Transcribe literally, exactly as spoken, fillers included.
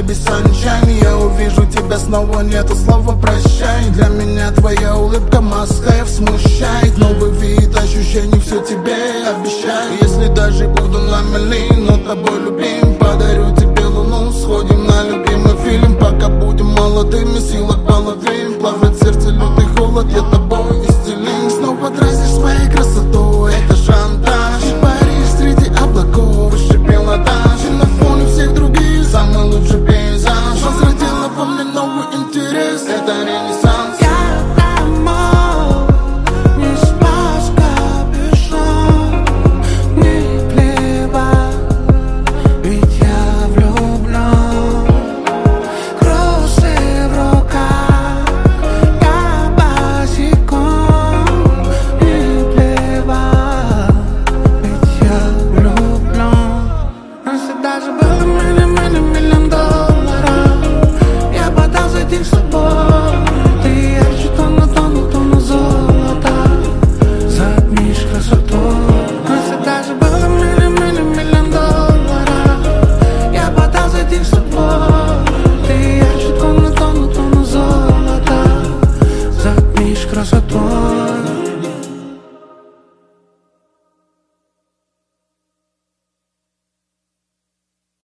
без sunshine. Я увижу тебя снова, нету слова прощай. Для меня твоя улыбка must have смущает. Новый вид ощущений, все тебе обещаю. Если даже буду на мели, но тобой любим, подарю тебе луну, сходим на любимый фильм. Пока будем молодыми, силок половин. Плавает сердце, лютый холод, я тобой исцелим. Снова дразнишь свои